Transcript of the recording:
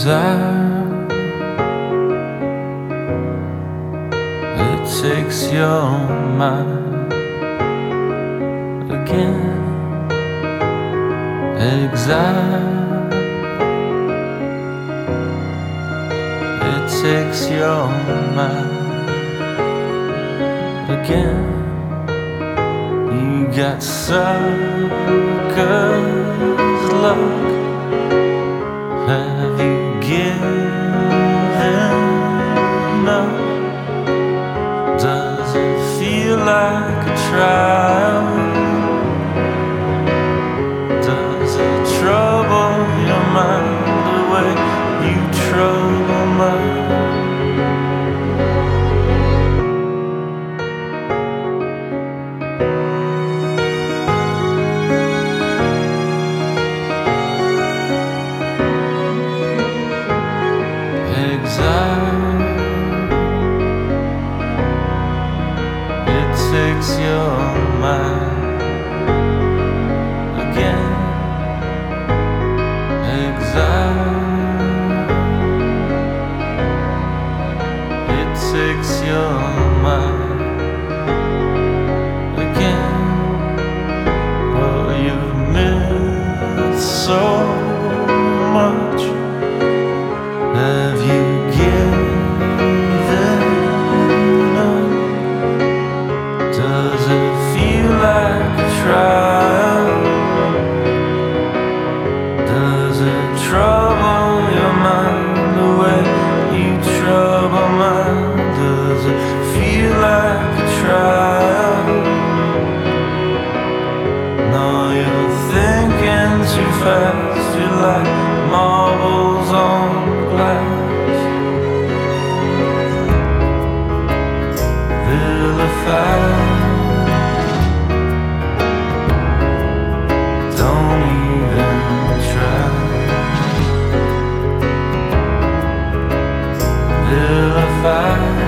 exile. It takes your mind again. Exile. It takes your mind again. You got suckers luck. Have you given up? Does it feel like a trial? Does it trouble your mind the way you trouble mine? Exile. It takes your mind again. Exile. It takes your mind again. But you've missed so much. Have you given up? Does it feel like a trial? Does it trouble your mind the way you trouble mine? Does it feel like a trial? No, you're thinking too fast. You're like marbles on glass. Vilified. Don't even try. Vilified.